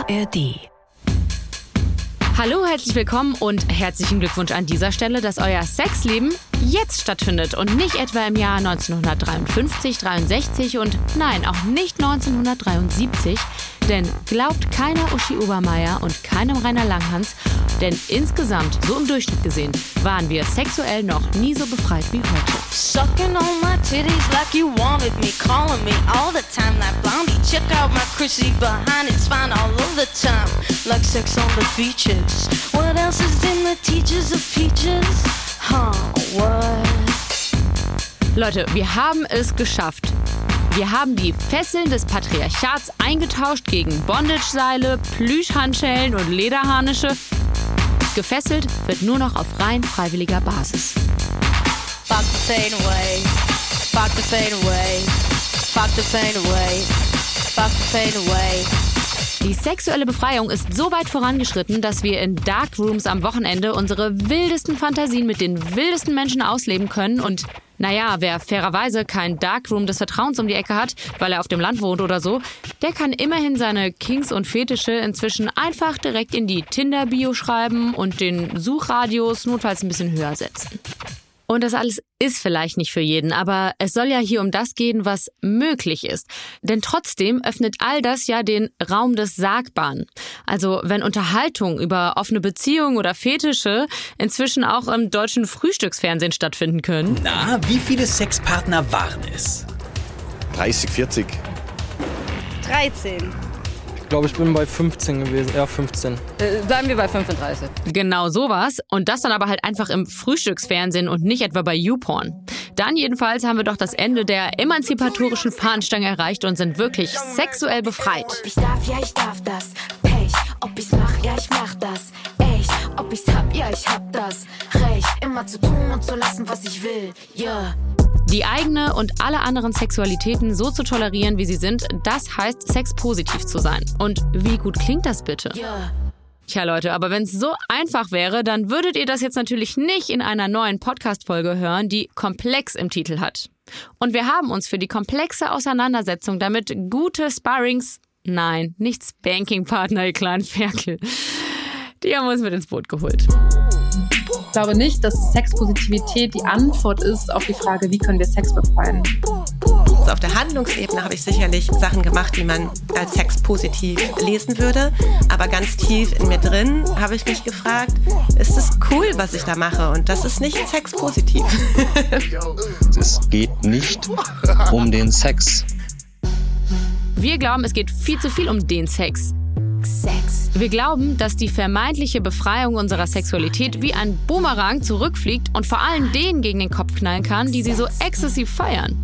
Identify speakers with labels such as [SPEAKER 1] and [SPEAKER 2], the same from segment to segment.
[SPEAKER 1] ARD.
[SPEAKER 2] Hallo, herzlich willkommen und herzlichen Glückwunsch an dieser Stelle, dass euer Sexleben jetzt stattfindet und nicht etwa im Jahr 1953, 63 und nein, auch nicht 1973. Denn glaubt keiner Uschi Obermeier und keinem Rainer Langhans, denn insgesamt, so im Durchschnitt gesehen, waren wir sexuell noch nie so befreit wie heute.
[SPEAKER 3] Sucking on my titties like you wanted me, calling me all the time, that blondie. Check out my Chrissy behind, it's fine all of the time, like sex on the beaches. What else is in the teachers of peaches? Huh, what?
[SPEAKER 2] Leute, wir haben es geschafft. Wir haben die Fesseln des Patriarchats eingetauscht gegen Bondage-Seile, Plüschhandschellen und Lederharnische. Gefesselt wird nur noch auf rein freiwilliger Basis.
[SPEAKER 3] Fuck the fade away, fuck the fade away, fuck the fade away, fuck the fade away.
[SPEAKER 2] Die sexuelle Befreiung ist so weit vorangeschritten, dass wir in Darkrooms am Wochenende unsere wildesten Fantasien mit den wildesten Menschen ausleben können. Und naja, wer fairerweise kein Darkroom des Vertrauens um die Ecke hat, weil er auf dem Land wohnt oder so, der kann immerhin seine Kinks und Fetische inzwischen einfach direkt in die Tinder-Bio schreiben und den Suchradius notfalls ein bisschen höher setzen. Und das alles ist vielleicht nicht für jeden, aber es soll ja hier um das gehen, was möglich ist. Denn trotzdem öffnet all das ja den Raum des Sagbaren. Also wenn Unterhaltung über offene Beziehungen oder Fetische inzwischen auch im deutschen Frühstücksfernsehen stattfinden können.
[SPEAKER 4] Na, wie viele Sexpartner waren es?
[SPEAKER 5] 30, 40.
[SPEAKER 6] 13.
[SPEAKER 7] Ich glaube, ich bin bei 15 gewesen. Ja, 15.
[SPEAKER 6] Bleiben wir bei 35.
[SPEAKER 2] Genau sowas. Und das dann aber halt einfach im Frühstücksfernsehen und nicht etwa bei YouPorn. Dann jedenfalls haben wir doch das Ende der emanzipatorischen Fahnenstange erreicht und sind wirklich sexuell befreit.
[SPEAKER 1] Ich darf das. Pech, ob ich's mach, ja, ich mach das. Echt, ob ich's hab, ja, ich hab das. Recht, immer zu tun und zu lassen, was ich will. Yeah.
[SPEAKER 2] Die eigene und alle anderen Sexualitäten so zu tolerieren, wie sie sind, das heißt, sexpositiv zu sein. Und wie gut klingt das bitte?
[SPEAKER 1] Yeah.
[SPEAKER 2] Tja Leute, aber wenn es so einfach wäre, dann würdet ihr das jetzt natürlich nicht in einer neuen Podcast-Folge hören, die Komplex im Titel hat. Und wir haben uns für die komplexe Auseinandersetzung damit gute Sparrings, nein, nicht Spanking-Partner, ihr kleinen Ferkel, die haben uns mit ins Boot geholt.
[SPEAKER 8] Ich glaube nicht, dass Sexpositivität die Antwort ist auf die Frage, wie können wir Sex befreien.
[SPEAKER 9] Also auf der Handlungsebene habe ich sicherlich Sachen gemacht, die man als sexpositiv lesen würde. Aber ganz tief in mir drin habe ich mich gefragt, ist es cool, was ich da mache? Und das ist nicht sexpositiv.
[SPEAKER 10] Es geht nicht um den Sex.
[SPEAKER 2] Wir glauben, es geht viel zu viel um den Sex. Wir glauben, dass die vermeintliche Befreiung unserer Sexualität wie ein Boomerang zurückfliegt und vor allem denen gegen den Kopf knallen kann, die sie so exzessiv feiern.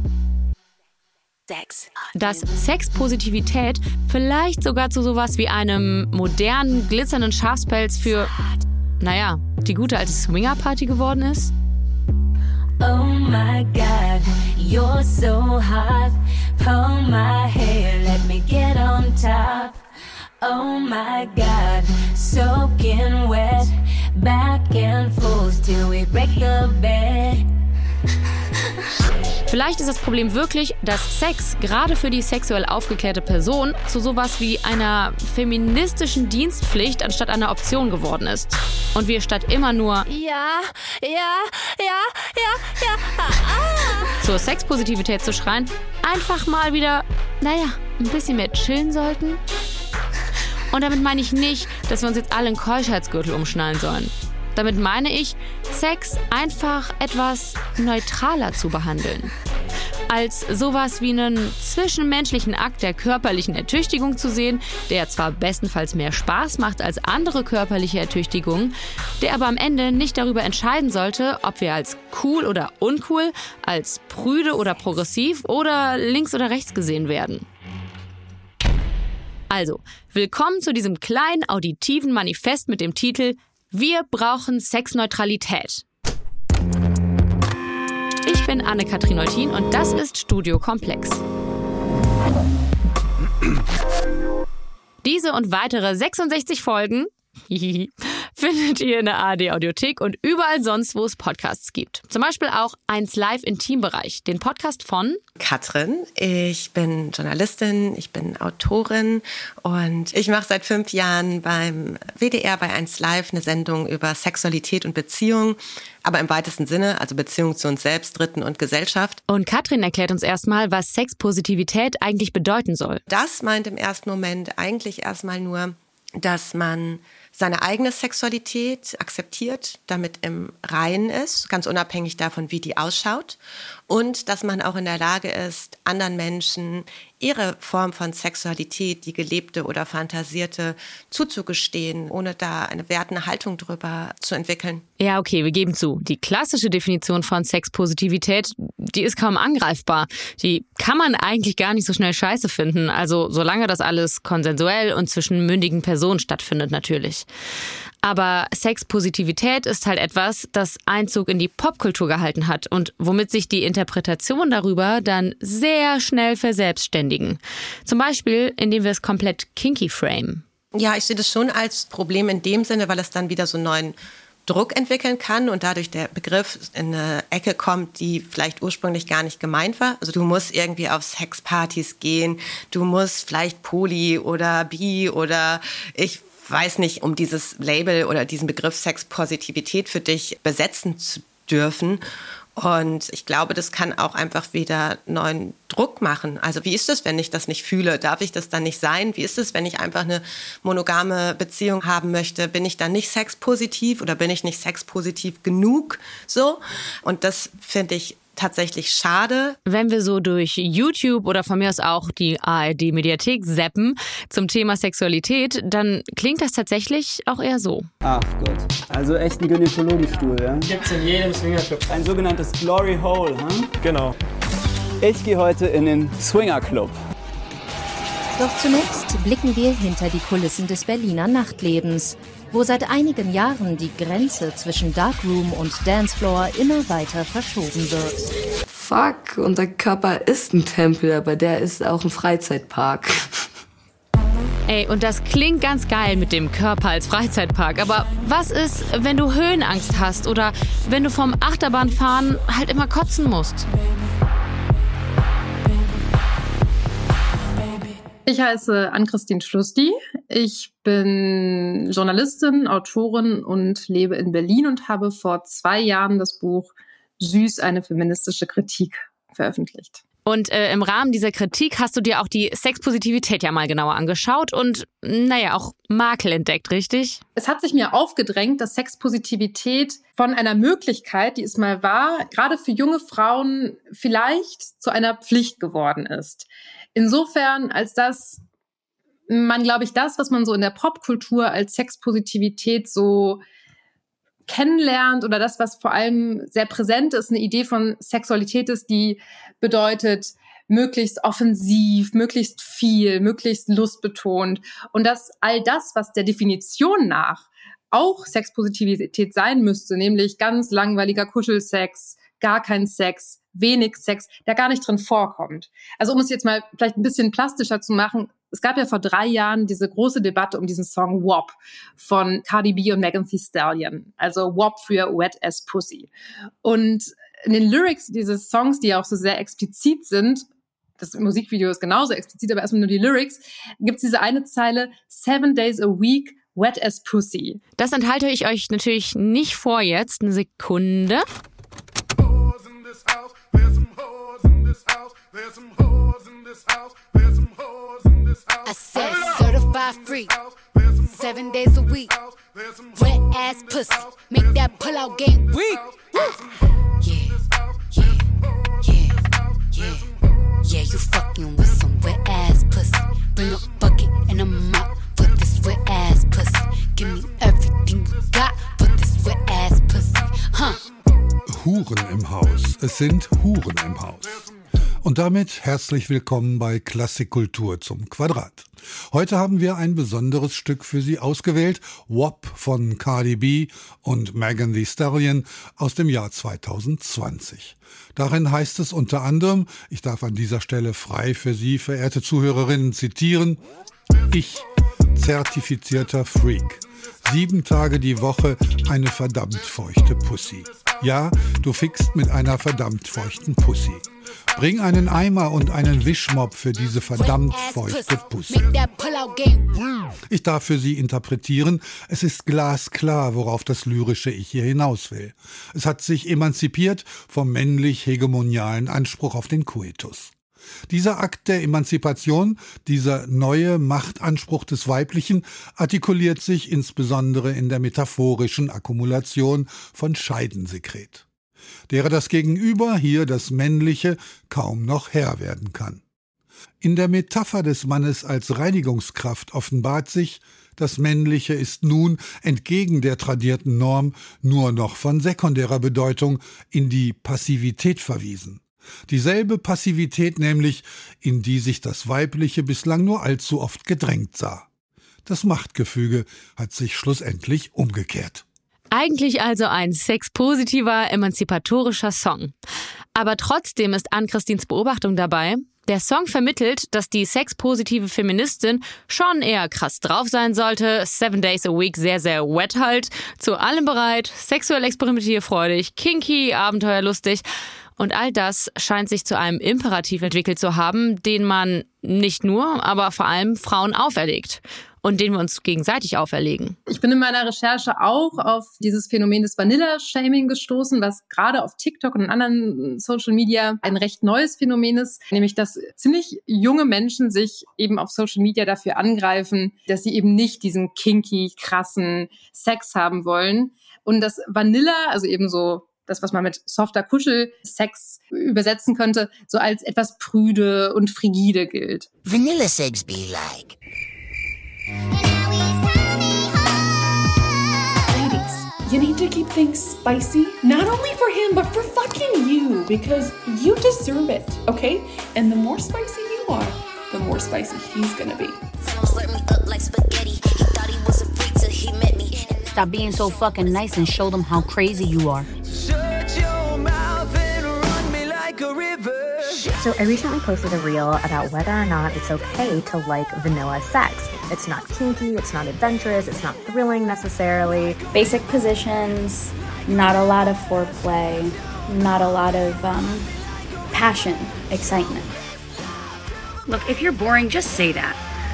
[SPEAKER 2] Dass Sexpositivität vielleicht sogar zu sowas wie einem modernen, glitzernden Schafspelz für, naja, die gute alte Swingerparty geworden ist.
[SPEAKER 1] Oh my God, you're so hot. Pull my hair, let me get on top. Oh my God, soaking wet, back and forth till we break the bed.
[SPEAKER 2] Vielleicht ist das Problem wirklich, dass Sex gerade für die sexuell aufgeklärte Person zu sowas wie einer feministischen Dienstpflicht anstatt einer Option geworden ist. Und wir statt immer nur zur Sexpositivität zu schreien, einfach mal wieder, ein bisschen mehr chillen sollten. Und damit meine ich nicht, dass wir uns jetzt alle einen Keuschheitsgürtel umschnallen sollen. Damit meine ich, Sex einfach etwas neutraler zu behandeln. Als sowas wie einen zwischenmenschlichen Akt der körperlichen Ertüchtigung zu sehen, der zwar bestenfalls mehr Spaß macht als andere körperliche Ertüchtigungen, der aber am Ende nicht darüber entscheiden sollte, ob wir als cool oder uncool, als prüde oder progressiv oder links oder rechts gesehen werden. Also, willkommen zu diesem kleinen auditiven Manifest mit dem Titel Wir brauchen Sexneutralität. Ich bin Anne-Kathrin Neutin und das ist Studio Komplex. Diese und weitere 66 Folgen findet ihr in der ARD-Audiothek und überall sonst, wo es Podcasts gibt. Zum Beispiel auch 1Live Intimbereich, den Podcast von
[SPEAKER 9] Katrin. Ich bin Journalistin, ich bin Autorin und ich mache seit 5 Jahren beim WDR bei 1Live eine Sendung über Sexualität und Beziehung, aber im weitesten Sinne, also Beziehung zu uns selbst, Dritten und Gesellschaft.
[SPEAKER 2] Und Katrin erklärt uns erstmal, was Sexpositivität eigentlich bedeuten soll.
[SPEAKER 9] Das meint im ersten Moment eigentlich erstmal nur, dass man seine eigene Sexualität akzeptiert, damit im Reinen ist, ganz unabhängig davon, wie die ausschaut. Und dass man auch in der Lage ist, anderen Menschen ihre Form von Sexualität, die gelebte oder fantasierte, zuzugestehen, ohne da eine wertende Haltung drüber zu entwickeln.
[SPEAKER 2] Ja, okay, wir geben zu. Die klassische Definition von Sexpositivität, die ist kaum angreifbar. Die kann man eigentlich gar nicht so schnell scheiße finden. Also solange das alles konsensuell und zwischen mündigen Personen stattfindet natürlich. Aber Sexpositivität ist halt etwas, das Einzug in die Popkultur gehalten hat und womit sich die Interpretation darüber dann sehr schnell verselbstständigen. Zum Beispiel, indem wir es komplett kinky framen.
[SPEAKER 9] Ja, ich sehe das schon als Problem in dem Sinne, weil es dann wieder so einen neuen Druck entwickeln kann und dadurch der Begriff in eine Ecke kommt, die vielleicht ursprünglich gar nicht gemeint war. Also du musst irgendwie auf Sexpartys gehen, du musst vielleicht Poly oder Bi oder ich weiß nicht, um dieses Label oder diesen Begriff Sexpositivität für dich besetzen zu dürfen. Und ich glaube, das kann auch einfach wieder neuen Druck machen. Also wie ist es, wenn ich das nicht fühle? Darf ich das dann nicht sein? Wie ist es, wenn ich einfach eine monogame Beziehung haben möchte? Bin ich dann nicht sexpositiv oder bin ich nicht sexpositiv genug? So. Und das finde ich tatsächlich schade.
[SPEAKER 2] Wenn wir so durch YouTube oder von mir aus auch die ARD-Mediathek zappen zum Thema Sexualität, dann klingt das tatsächlich auch eher so.
[SPEAKER 11] Ach Gott, also echt ein Gynäkologenstuhl, ja?
[SPEAKER 7] Gibt's in jedem Swingerclub.
[SPEAKER 11] Ein sogenanntes Glory Hole, hm?
[SPEAKER 7] Genau.
[SPEAKER 11] Ich gehe heute in den Swingerclub.
[SPEAKER 12] Doch zunächst blicken wir hinter die Kulissen des Berliner Nachtlebens, wo seit einigen Jahren die Grenze zwischen Darkroom und Dancefloor immer weiter verschoben wird.
[SPEAKER 13] Fuck, unser Körper ist ein Tempel, aber der ist auch ein Freizeitpark.
[SPEAKER 2] Ey, und das klingt ganz geil mit dem Körper als Freizeitpark, aber was ist, wenn du Höhenangst hast oder wenn du vom Achterbahnfahren halt immer kotzen musst?
[SPEAKER 8] Ich heiße Ann-Christine Schlusti. Ich bin Journalistin, Autorin und lebe in Berlin und habe vor 2 Jahren das Buch Süß, eine feministische Kritik veröffentlicht.
[SPEAKER 2] Und im Rahmen dieser Kritik hast du dir auch die Sexpositivität ja mal genauer angeschaut und, naja, auch Makel entdeckt, richtig?
[SPEAKER 8] Es hat sich mir aufgedrängt, dass Sexpositivität von einer Möglichkeit, die es mal war, gerade für junge Frauen vielleicht zu einer Pflicht geworden ist. Insofern, als dass man, glaube ich, das, was man so in der Popkultur als Sexpositivität so kennenlernt oder das, was vor allem sehr präsent ist, eine Idee von Sexualität ist, die bedeutet, möglichst offensiv, möglichst viel, möglichst lustbetont. Und dass all das, was der Definition nach auch Sexpositivität sein müsste, nämlich ganz langweiliger Kuschelsex, gar kein Sex, wenig Sex, der gar nicht drin vorkommt. Also um es jetzt mal vielleicht ein bisschen plastischer zu machen, es gab ja vor 3 Jahren diese große Debatte um diesen Song WAP von Cardi B und Megan Thee Stallion. Also WAP für Wet as Pussy. Und in den Lyrics dieses Songs, die ja auch so sehr explizit sind, das Musikvideo ist genauso explizit, aber erstmal nur die Lyrics, gibt es diese eine Zeile, 7 days a week, wet as pussy.
[SPEAKER 2] Das enthalte ich euch natürlich nicht vor jetzt. Eine Sekunde.
[SPEAKER 14] I said certified free, 7 days a week, wet ass pussy, make that pull out game weak. Yeah, yeah, yeah, yeah, yeah, you fucking with some wet ass pussy. Bring a bucket and a mop for this wet ass pussy. Give me everything you got for this wet ass pussy, huh?
[SPEAKER 15] Huren im Haus. Es sind Huren im Haus. Und damit herzlich willkommen bei Klassikkultur zum Quadrat. Heute haben wir ein besonderes Stück für Sie ausgewählt, WAP von Cardi B und Megan Thee Stallion aus dem Jahr 2020. Darin heißt es unter anderem, ich darf an dieser Stelle frei für Sie, verehrte Zuhörerinnen, zitieren: Ich, zertifizierter Freak, 7 Tage die Woche eine verdammt feuchte Pussy. Ja, du fickst mit einer verdammt feuchten Pussy. Bring einen Eimer und einen Wischmopp für diese verdammt feuchte Pussy. Ich darf für Sie interpretieren, es ist glasklar, worauf das lyrische Ich hier hinaus will. Es hat sich emanzipiert vom männlich-hegemonialen Anspruch auf den Koitus. Dieser Akt der Emanzipation, dieser neue Machtanspruch des Weiblichen, artikuliert sich insbesondere in der metaphorischen Akkumulation von Scheidensekret, derer das Gegenüber, hier das Männliche, kaum noch Herr werden kann. In der Metapher des Mannes als Reinigungskraft offenbart sich, das Männliche ist nun, entgegen der tradierten Norm, nur noch von sekundärer Bedeutung in die Passivität verwiesen. Dieselbe Passivität nämlich, in die sich das Weibliche bislang nur allzu oft gedrängt sah. Das Machtgefüge hat sich schlussendlich umgekehrt.
[SPEAKER 2] Eigentlich also ein sexpositiver, emanzipatorischer Song. Aber trotzdem ist Ann-Christines Beobachtung dabei, der Song vermittelt, dass die sexpositive Feministin schon eher krass drauf sein sollte, 7 days a week sehr, sehr wet halt, zu allem bereit, sexuell experimentierfreudig, kinky, abenteuerlustig. Und all das scheint sich zu einem Imperativ entwickelt zu haben, den man nicht nur, aber vor allem Frauen auferlegt und den wir uns gegenseitig auferlegen.
[SPEAKER 8] Ich bin in meiner Recherche auch auf dieses Phänomen des Vanilla-Shaming gestoßen, was gerade auf TikTok und anderen Social Media ein recht neues Phänomen ist, nämlich dass ziemlich junge Menschen sich eben auf Social Media dafür angreifen, dass sie eben nicht diesen kinky, krassen Sex haben wollen. Und das Vanilla, also eben so das, was man mit softer Kuschelsex übersetzen könnte, so als etwas prüde und frigide gilt.
[SPEAKER 16] Vanilla sex be like.
[SPEAKER 17] Ladies, you need to keep things spicy, not only for him, but for fucking you, because you deserve it, okay? And the more spicy you are, the more spicy he's gonna be.
[SPEAKER 18] Stop being so fucking nice and show them how crazy you are.
[SPEAKER 19] So I recently posted a reel about whether or not it's okay to like vanilla sex. It's not kinky, it's not adventurous, it's not thrilling necessarily.
[SPEAKER 20] Basic positions, not a lot of foreplay, not a lot of passion, excitement.
[SPEAKER 18] Look, if you're boring, just say that.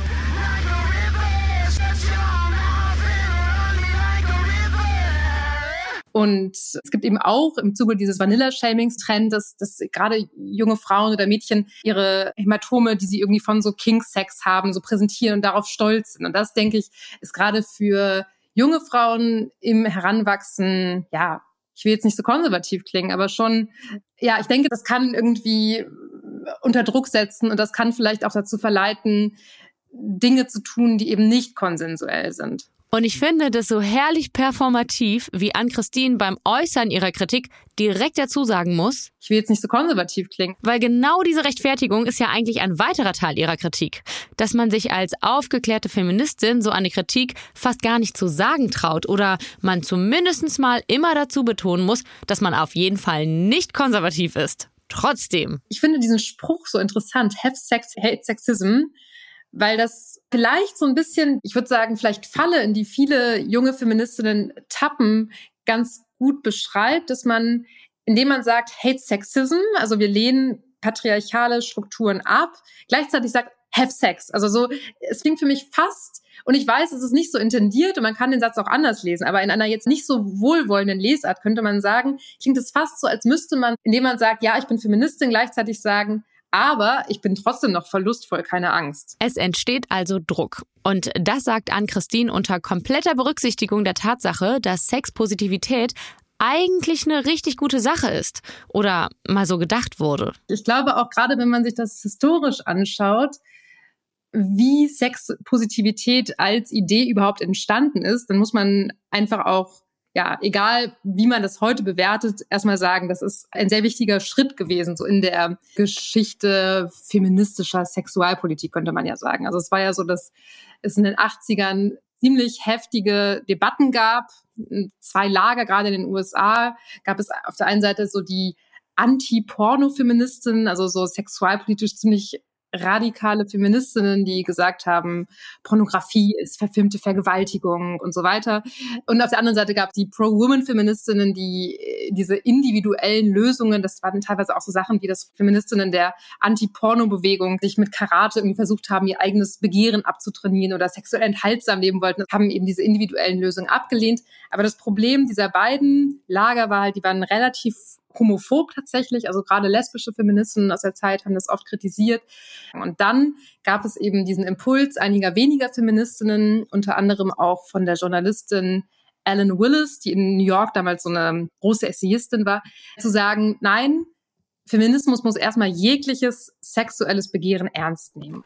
[SPEAKER 8] Und es gibt eben auch im Zuge dieses Vanilla-Shamings-Trends, dass gerade junge Frauen oder Mädchen ihre Hämatome, die sie irgendwie von so King-Sex haben, so präsentieren und darauf stolz sind. Und das, denke ich, ist gerade für junge Frauen im Heranwachsen, ja, ich will jetzt nicht so konservativ klingen, aber schon, ja, ich denke, das kann irgendwie unter Druck setzen und das kann vielleicht auch dazu verleiten, Dinge zu tun, die eben nicht konsensuell sind.
[SPEAKER 2] Und ich finde das so herrlich performativ, wie Ann-Christine beim Äußern ihrer Kritik direkt dazu sagen muss,
[SPEAKER 8] ich will jetzt nicht so konservativ klingen.
[SPEAKER 2] Weil genau diese Rechtfertigung ist ja eigentlich ein weiterer Teil ihrer Kritik. Dass man sich als aufgeklärte Feministin so eine Kritik fast gar nicht zu sagen traut oder man zumindest mal immer dazu betonen muss, dass man auf jeden Fall nicht konservativ ist. Trotzdem.
[SPEAKER 8] Ich finde diesen Spruch so interessant, have sex, hate sexism, weil das vielleicht so ein bisschen, ich würde sagen, vielleicht Falle, in die viele junge Feministinnen tappen, ganz gut beschreibt, dass man, indem man sagt, hate sexism, also wir lehnen patriarchale Strukturen ab, gleichzeitig sagt, have sex. Also so, es klingt für mich fast, und ich weiß, es ist nicht so intendiert und man kann den Satz auch anders lesen, aber in einer jetzt nicht so wohlwollenden Lesart könnte man sagen, klingt es fast so, als müsste man, indem man sagt, ja, ich bin Feministin, gleichzeitig sagen, aber ich bin trotzdem noch verlustvoll, keine Angst.
[SPEAKER 2] Es entsteht also Druck. Und das sagt Ann-Christine unter kompletter Berücksichtigung der Tatsache, dass Sexpositivität eigentlich eine richtig gute Sache ist oder mal so gedacht wurde.
[SPEAKER 8] Ich glaube auch gerade, wenn man sich das historisch anschaut, wie Sexpositivität als Idee überhaupt entstanden ist, dann muss man einfach auch, ja, egal wie man das heute bewertet, erstmal sagen, das ist ein sehr wichtiger Schritt gewesen, so in der Geschichte feministischer Sexualpolitik, könnte man ja sagen. Also es war ja so, dass es in den 80ern ziemlich heftige Debatten gab. 2 Lager, gerade in den USA, gab es auf der einen Seite so die Anti-Porno-Feministinnen, also so sexualpolitisch ziemlich radikale Feministinnen, die gesagt haben, Pornografie ist verfilmte Vergewaltigung und so weiter. Und auf der anderen Seite gab es die Pro-Woman-Feministinnen, die diese individuellen Lösungen, das waren teilweise auch so Sachen wie das Feministinnen der Anti-Porno-Bewegung, sich mit Karate irgendwie versucht haben, ihr eigenes Begehren abzutrainieren oder sexuell enthaltsam leben wollten, haben eben diese individuellen Lösungen abgelehnt. Aber das Problem dieser beiden Lager war halt, die waren relativ homophob tatsächlich, also gerade lesbische Feministinnen aus der Zeit haben das oft kritisiert. Und dann gab es eben diesen Impuls einiger weniger Feministinnen, unter anderem auch von der Journalistin Ellen Willis, die in New York damals so eine große Essayistin war, zu sagen, nein, Feminismus muss erstmal jegliches sexuelles Begehren ernst nehmen.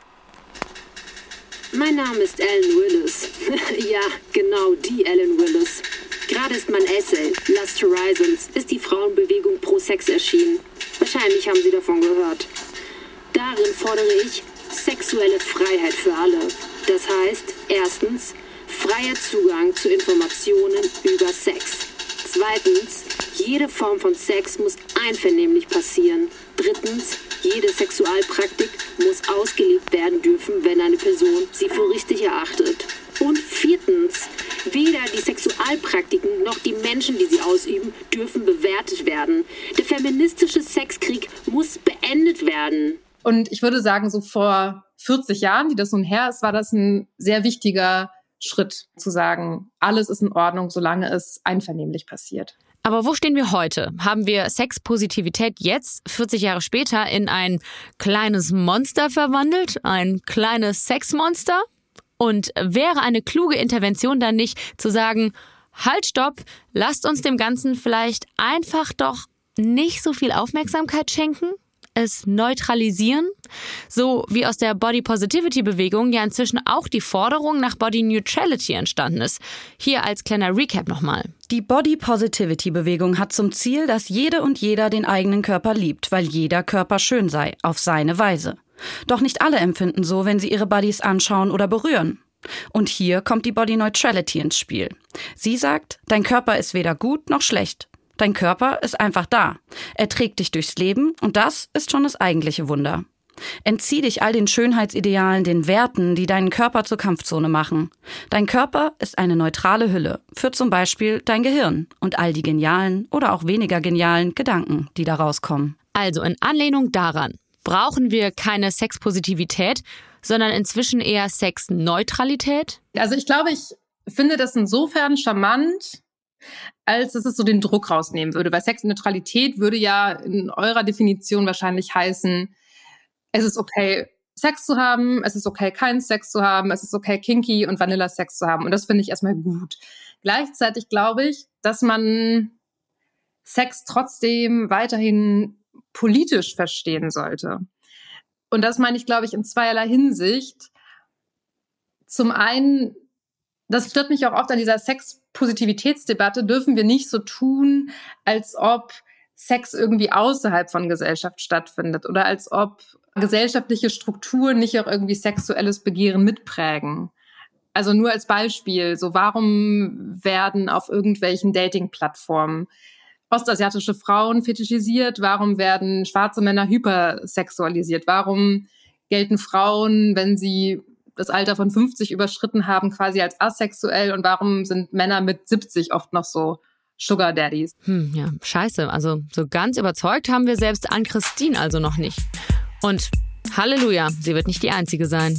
[SPEAKER 21] Mein Name ist Ellen Willis. Ja, genau die Ellen Willis. Gerade ist mein Essay, Last Horizons, ist die Frauenbewegung pro Sex erschienen. Wahrscheinlich haben Sie davon gehört. Darin fordere ich sexuelle Freiheit für alle. Das heißt, erstens, freier Zugang zu Informationen über Sex. Zweitens, jede Form von Sex muss einvernehmlich passieren. Drittens, jede Sexualpraktik muss ausgelebt werden dürfen, wenn eine Person sie für richtig erachtet. Und viertens, weder die Sexualpraktiken noch die Menschen, die sie ausüben, dürfen bewertet werden. Der feministische Sexkrieg muss beendet werden.
[SPEAKER 8] Und ich würde sagen, so vor 40 Jahren, die das nun her ist, war das ein sehr wichtiger Schritt, zu sagen, alles ist in Ordnung, solange es einvernehmlich passiert.
[SPEAKER 2] Aber wo stehen wir heute? Haben wir Sexpositivität jetzt, 40 Jahre später, in ein kleines Monster verwandelt? Ein kleines Sexmonster? Und wäre eine kluge Intervention dann nicht zu sagen, halt, stopp, lasst uns dem Ganzen vielleicht einfach doch nicht so viel Aufmerksamkeit schenken? Es neutralisieren? So wie aus der Body-Positivity-Bewegung ja inzwischen auch die Forderung nach Body-Neutrality entstanden ist. Hier als kleiner Recap nochmal.
[SPEAKER 22] Die Body-Positivity-Bewegung hat zum Ziel, dass jede und jeder den eigenen Körper liebt, weil jeder Körper schön sei, auf seine Weise. Doch nicht alle empfinden so, wenn sie ihre Bodies anschauen oder berühren. Und hier kommt die Body Neutrality ins Spiel. Sie sagt, dein Körper ist weder gut noch schlecht. Dein Körper ist einfach da. Er trägt dich durchs Leben und das ist schon das eigentliche Wunder. Entzieh dich all den Schönheitsidealen, den Werten, die deinen Körper zur Kampfzone machen. Dein Körper ist eine neutrale Hülle für zum Beispiel dein Gehirn und all die genialen oder auch weniger genialen Gedanken, die da rauskommen.
[SPEAKER 2] Also in Anlehnung daran brauchen wir keine Sexpositivität, sondern inzwischen eher Sexneutralität?
[SPEAKER 8] Also ich glaube, ich finde das insofern charmant, als dass es so den Druck rausnehmen würde. Weil Sexneutralität würde ja in eurer Definition wahrscheinlich heißen, es ist okay, Sex zu haben, es ist okay, keinen Sex zu haben, es ist okay, kinky und Vanilla-Sex zu haben. Und das finde ich erstmal gut. Gleichzeitig glaube ich, dass man Sex trotzdem weiterhin politisch verstehen sollte. Und das meine ich, glaube ich, in zweierlei Hinsicht. Zum einen, das stört mich auch oft an dieser Sexpositivitätsdebatte, dürfen wir nicht so tun, als ob Sex irgendwie außerhalb von Gesellschaft stattfindet oder als ob gesellschaftliche Strukturen nicht auch irgendwie sexuelles Begehren mitprägen. Also nur als Beispiel, so warum werden auf irgendwelchen Dating-Plattformen ostasiatische Frauen fetischisiert? Warum werden schwarze Männer hypersexualisiert? Warum gelten Frauen, wenn sie das Alter von 50 überschritten haben, quasi als asexuell? Und warum sind Männer mit 70 oft noch so Sugar Daddies?
[SPEAKER 2] Ja, scheiße. Also so ganz überzeugt haben wir selbst Ann-Christine also noch nicht. Und Halleluja, sie wird nicht die Einzige sein.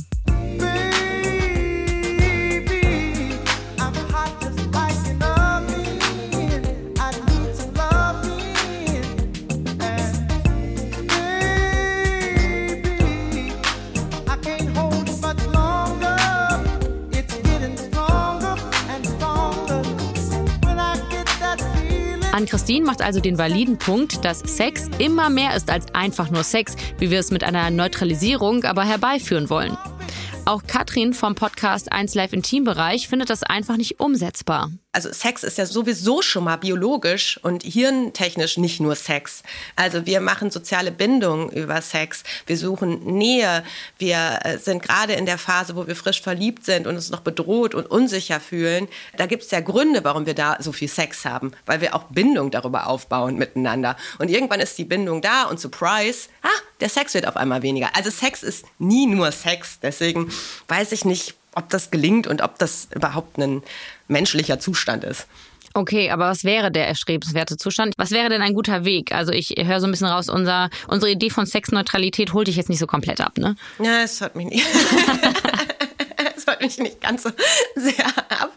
[SPEAKER 2] Ann-Christine macht also den validen Punkt, dass Sex immer mehr ist als einfach nur Sex, wie wir es mit einer Neutralisierung aber herbeiführen wollen. Auch Katrin vom Podcast 1Live Intimbereich findet das einfach nicht umsetzbar.
[SPEAKER 9] also Sex ist ja sowieso schon mal biologisch und hirntechnisch nicht nur Sex. Also wir machen soziale Bindungen über Sex, wir suchen Nähe, wir sind gerade in der Phase, wo wir frisch verliebt sind und uns noch bedroht und unsicher fühlen. Da gibt es ja Gründe, warum wir da so viel Sex haben, weil wir auch Bindung darüber aufbauen miteinander. Und irgendwann ist die Bindung da und surprise, der Sex wird auf einmal weniger. Also Sex ist nie nur Sex, deswegen weiß ich nicht, ob das gelingt und ob das überhaupt ein menschlicher Zustand ist.
[SPEAKER 2] Okay, aber was wäre der erstrebenswerte Zustand? Was wäre denn ein guter Weg? Also ich höre so ein bisschen raus, unsere Idee von Sexneutralität holt dich jetzt nicht so komplett ab, ne?
[SPEAKER 9] Ja, es hört mich nicht. Es hört mich nicht ganz so sehr ab.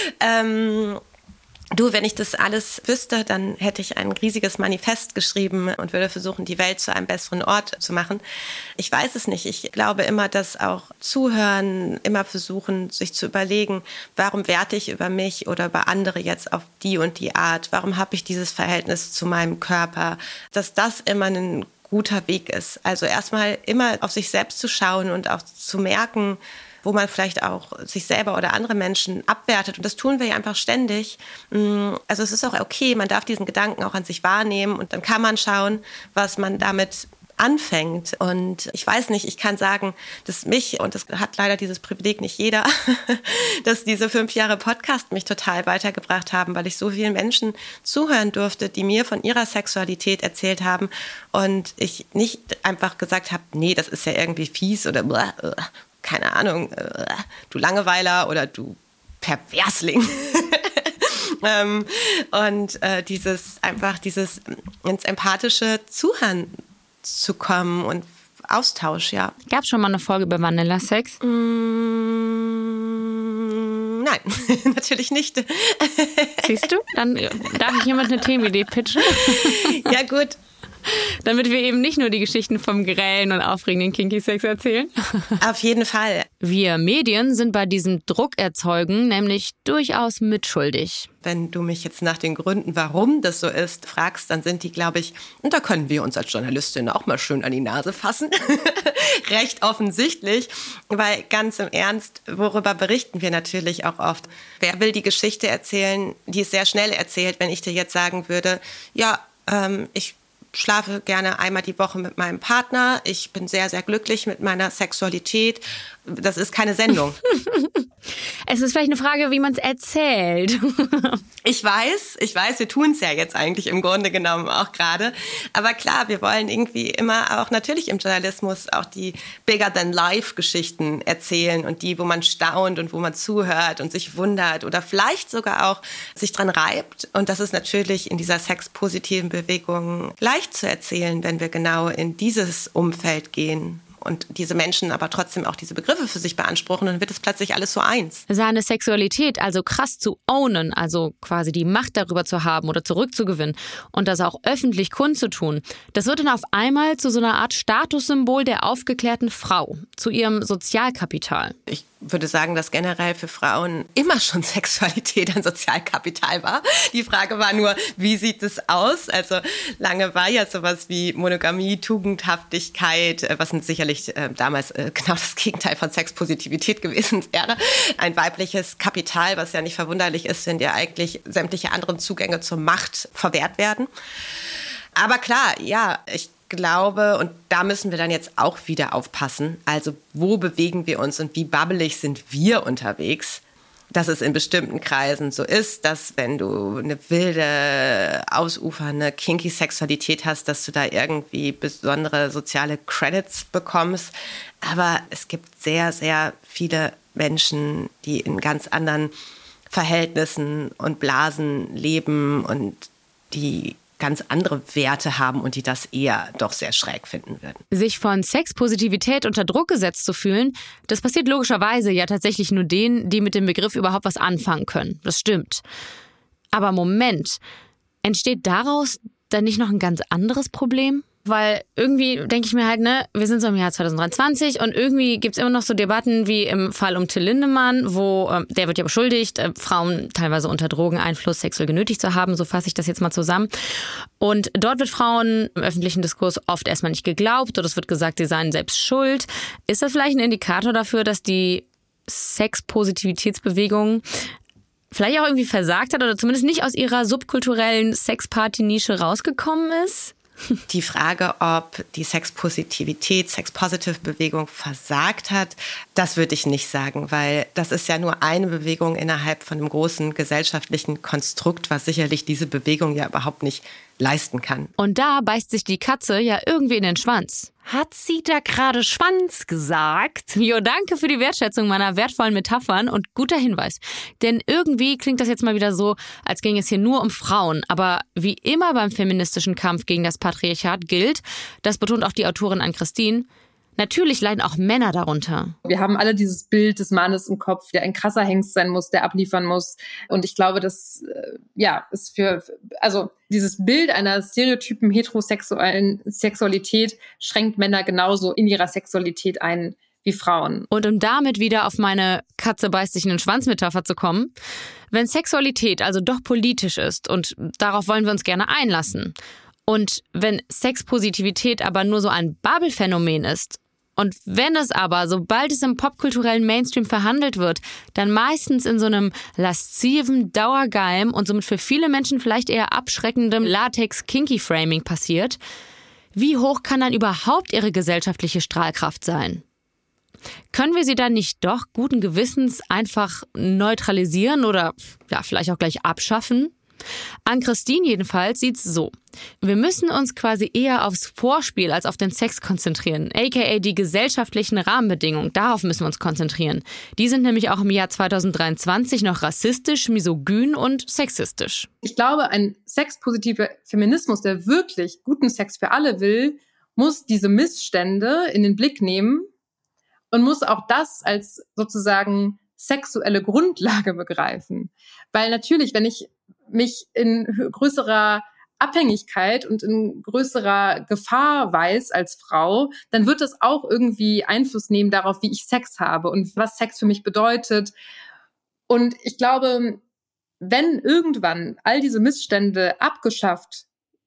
[SPEAKER 9] Wenn ich das alles wüsste, dann hätte ich ein riesiges Manifest geschrieben und würde versuchen, die Welt zu einem besseren Ort zu machen. Ich weiß es nicht. Ich glaube immer, dass auch Zuhören, immer versuchen, sich zu überlegen, warum werte ich über mich oder über andere jetzt auf die und die Art? Warum habe ich dieses Verhältnis zu meinem Körper? Dass das immer ein guter Weg ist. Also erstmal immer auf sich selbst zu schauen und auch zu merken, wo man vielleicht auch sich selber oder andere Menschen abwertet. Und das tun wir ja einfach ständig. Also es ist auch okay, man darf diesen Gedanken auch an sich wahrnehmen und dann kann man schauen, was man damit anfängt. Und ich weiß nicht, ich kann sagen, dass mich, und das hat leider dieses Privileg nicht jeder, dass diese 5 Jahre Podcast mich total weitergebracht haben, weil ich so vielen Menschen zuhören durfte, die mir von ihrer Sexualität erzählt haben und ich nicht einfach gesagt habe, nee, das ist ja irgendwie fies oder keine Ahnung, du Langeweiler oder du Perversling. Und dieses ins empathische Zuhören zu kommen und Austausch, ja.
[SPEAKER 2] Gab es schon mal eine Folge über Vanilla-Sex?
[SPEAKER 9] Nein, natürlich nicht.
[SPEAKER 2] Siehst du? Dann darf ich jemand eine Themenidee pitchen.
[SPEAKER 9] Ja, gut.
[SPEAKER 2] Damit wir eben nicht nur die Geschichten vom grellen und aufregenden Kinky-Sex erzählen.
[SPEAKER 9] Auf jeden Fall.
[SPEAKER 2] Wir Medien sind bei diesem Druckerzeugen nämlich durchaus mitschuldig.
[SPEAKER 9] Wenn du mich jetzt nach den Gründen, warum das so ist, fragst, dann sind die, glaube ich, und da können wir uns als Journalistin auch mal schön an die Nase fassen, recht offensichtlich, weil ganz im Ernst, worüber berichten wir natürlich auch oft? Wer will die Geschichte erzählen, die ist sehr schnell erzählt, wenn ich dir jetzt sagen würde, ja, ich schlafe gerne einmal die Woche mit meinem Partner. Ich bin sehr, sehr glücklich mit meiner Sexualität. Das ist keine Sendung.
[SPEAKER 2] Es ist vielleicht eine Frage, wie man es erzählt.
[SPEAKER 9] Ich weiß, wir tun es ja jetzt eigentlich im Grunde genommen auch gerade. Aber klar, wir wollen irgendwie immer auch natürlich im Journalismus auch die Bigger-than-Life-Geschichten erzählen und die, wo man staunt und wo man zuhört und sich wundert oder vielleicht sogar auch sich dran reibt. Und das ist natürlich in dieser sexpositiven Bewegung leicht zu erzählen, wenn wir genau in dieses Umfeld gehen. Und diese Menschen aber trotzdem auch diese Begriffe für sich beanspruchen, dann wird es plötzlich alles so eins.
[SPEAKER 2] Seine Sexualität also krass zu ownen, also quasi die Macht darüber zu haben oder zurückzugewinnen und das auch öffentlich kundzutun, das wird dann auf einmal zu so einer Art Statussymbol der aufgeklärten Frau, zu ihrem Sozialkapital.
[SPEAKER 9] Ich würde sagen, dass generell für Frauen immer schon Sexualität ein Sozialkapital war. Die Frage war nur, wie sieht es aus? Also lange war ja sowas wie Monogamie, Tugendhaftigkeit, was sicherlich damals genau das Gegenteil von Sexpositivität gewesen wäre. Ein weibliches Kapital, was ja nicht verwunderlich ist, wenn dir eigentlich sämtliche anderen Zugänge zur Macht verwehrt werden. Aber klar, ja, ich glaube, und da müssen wir dann jetzt auch wieder aufpassen, also wo bewegen wir uns und wie babbelig sind wir unterwegs, dass es in bestimmten Kreisen so ist, dass wenn du eine wilde, ausufernde, kinky Sexualität hast, dass du da irgendwie besondere soziale Credits bekommst. Aber es gibt sehr, sehr viele Menschen, die in ganz anderen Verhältnissen und Blasen leben und die ganz andere Werte haben und die das eher doch sehr schräg finden würden.
[SPEAKER 2] Sich von Sexpositivität unter Druck gesetzt zu fühlen, das passiert logischerweise ja tatsächlich nur denen, die mit dem Begriff überhaupt was anfangen können. Das stimmt. Aber Moment, entsteht daraus dann nicht noch ein ganz anderes Problem? Weil irgendwie denke ich mir halt, wir sind so im Jahr 2023 und irgendwie gibt es immer noch so Debatten wie im Fall um Till Lindemann, wo der wird ja beschuldigt, Frauen teilweise unter Drogeneinfluss sexuell genötigt zu haben, so fasse ich das jetzt mal zusammen. Und dort wird Frauen im öffentlichen Diskurs oft erstmal nicht geglaubt oder es wird gesagt, sie seien selbst schuld. Ist das vielleicht ein Indikator dafür, dass die Sexpositivitätsbewegung vielleicht auch irgendwie versagt hat oder zumindest nicht aus ihrer subkulturellen Sexparty-Nische rausgekommen ist?
[SPEAKER 9] Die Frage, ob die Sexpositivität, Sex-Positive-Bewegung versagt hat, das würde ich nicht sagen, weil das ist ja nur eine Bewegung innerhalb von einem großen gesellschaftlichen Konstrukt, was sicherlich diese Bewegung ja überhaupt nicht leisten kann.
[SPEAKER 2] Und da beißt sich die Katze ja irgendwie in den Schwanz. Hat sie da gerade Schwanz gesagt? Jo, danke für die Wertschätzung meiner wertvollen Metaphern und guter Hinweis. Denn irgendwie klingt das jetzt mal wieder so, als ging es hier nur um Frauen. Aber wie immer beim feministischen Kampf gegen das Patriarchat gilt, das betont auch die Autorin Ann-Christine, natürlich leiden auch Männer darunter.
[SPEAKER 8] Wir haben alle dieses Bild des Mannes im Kopf, der ein krasser Hengst sein muss, der abliefern muss. Und ich glaube, das ist dieses Bild einer stereotypen heterosexuellen Sexualität schränkt Männer genauso in ihrer Sexualität ein wie Frauen.
[SPEAKER 2] Und um damit wieder auf meine Katze beißt sich in den Schwanz-Metapher zu kommen, wenn Sexualität also doch politisch ist und darauf wollen wir uns gerne einlassen und wenn Sexpositivität aber nur so ein Bubble-Phänomen ist, und wenn es aber, sobald es im popkulturellen Mainstream verhandelt wird, dann meistens in so einem lasziven, dauergeilen und somit für viele Menschen vielleicht eher abschreckendem Latex-Kinky-Framing passiert, wie hoch kann dann überhaupt ihre gesellschaftliche Strahlkraft sein? Können wir sie dann nicht doch guten Gewissens einfach neutralisieren oder vielleicht auch gleich abschaffen? Ann-Christine jedenfalls sieht's so. Wir müssen uns quasi eher aufs Vorspiel als auf den Sex konzentrieren, aka die gesellschaftlichen Rahmenbedingungen. Darauf müssen wir uns konzentrieren. Die sind nämlich auch im Jahr 2023 noch rassistisch, misogyn und sexistisch.
[SPEAKER 8] Ich glaube, ein sexpositiver Feminismus, der wirklich guten Sex für alle will, muss diese Missstände in den Blick nehmen und muss auch das als sozusagen sexuelle Grundlage begreifen. Weil natürlich, wenn ich mich in größerer Abhängigkeit und in größerer Gefahr weiß als Frau, dann wird das auch irgendwie Einfluss nehmen darauf, wie ich Sex habe und was Sex für mich bedeutet. Und ich glaube, wenn irgendwann all diese Missstände abgeschafft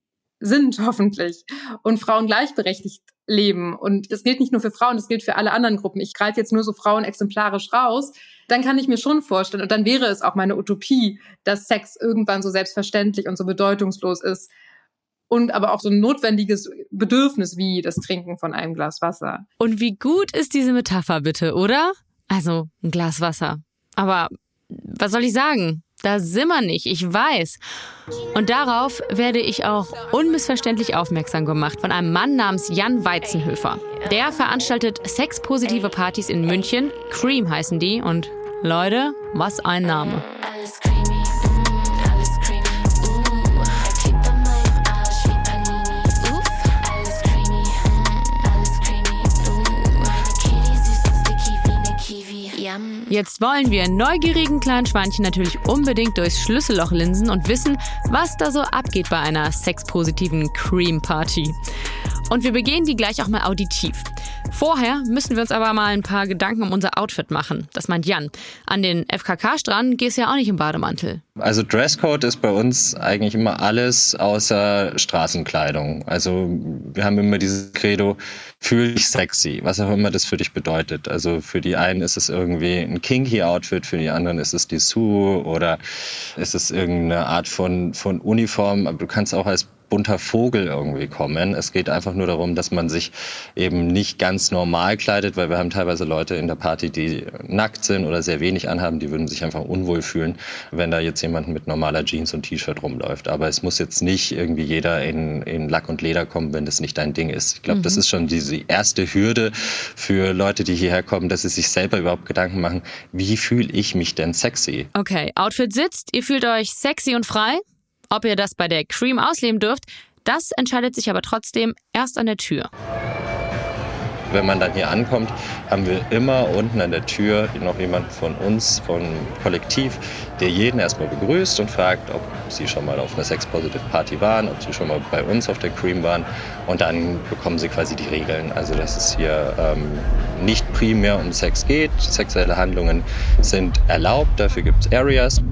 [SPEAKER 8] sind, hoffentlich, und Frauen gleichberechtigt leben, und das gilt nicht nur für Frauen, das gilt für alle anderen Gruppen, ich greife jetzt nur so Frauen exemplarisch raus, dann kann ich mir schon vorstellen, und dann wäre es auch meine Utopie, dass Sex irgendwann so selbstverständlich und so bedeutungslos ist und aber auch so ein notwendiges Bedürfnis wie das Trinken von einem Glas Wasser.
[SPEAKER 2] Und wie gut ist diese Metapher bitte, oder? Also ein Glas Wasser. Aber was soll ich sagen? Da sind wir nicht, ich weiß. Und darauf werde ich auch unmissverständlich aufmerksam gemacht von einem Mann namens Jan Weizenhöfer. Der veranstaltet sexpositive Partys in München. Cream heißen die. Und Leute, was ein Name. Jetzt wollen wir neugierigen kleinen Schweinchen natürlich unbedingt durchs Schlüsselloch linsen und wissen, was da so abgeht bei einer sexpositiven Cream-Party. Und wir begehen die gleich auch mal auditiv. Vorher müssen wir uns aber mal ein paar Gedanken um unser Outfit machen. Das meint Jan. An den FKK-Strand gehst du ja auch nicht im Bademantel.
[SPEAKER 10] Also Dresscode ist bei uns eigentlich immer alles außer Straßenkleidung. Also wir haben immer dieses Credo, fühl dich sexy, was auch immer das für dich bedeutet. Also für die einen ist es irgendwie ein kinky Outfit, für die anderen ist es Dessous oder ist es irgendeine Art von Uniform. Aber du kannst auch als bunter Vogel irgendwie kommen. Es geht einfach nur darum, dass man sich eben nicht ganz normal kleidet, weil wir haben teilweise Leute in der Party, die nackt sind oder sehr wenig anhaben, die würden sich einfach unwohl fühlen, wenn da jetzt jemand mit normaler Jeans und T-Shirt rumläuft. Aber es muss jetzt nicht irgendwie jeder in Lack und Leder kommen, wenn das nicht dein Ding ist. Ich glaube, das ist schon diese erste Hürde für Leute, die hierher kommen, dass sie sich selber überhaupt Gedanken machen, wie fühle ich mich denn sexy?
[SPEAKER 2] Okay, Outfit sitzt, ihr fühlt euch sexy und frei. Ob ihr das bei der Cream ausleben dürft, das entscheidet sich aber trotzdem erst an der Tür.
[SPEAKER 10] Wenn man dann hier ankommt, haben wir immer unten an der Tür noch jemand von uns, vom Kollektiv, der jeden erstmal begrüßt und fragt, ob sie schon mal auf einer Sex-Positive-Party waren, ob sie schon mal bei uns auf der Cream waren. Und dann bekommen sie quasi die Regeln. Also dass es hier nicht primär um Sex geht. Sexuelle Handlungen sind erlaubt, dafür gibt es Areas.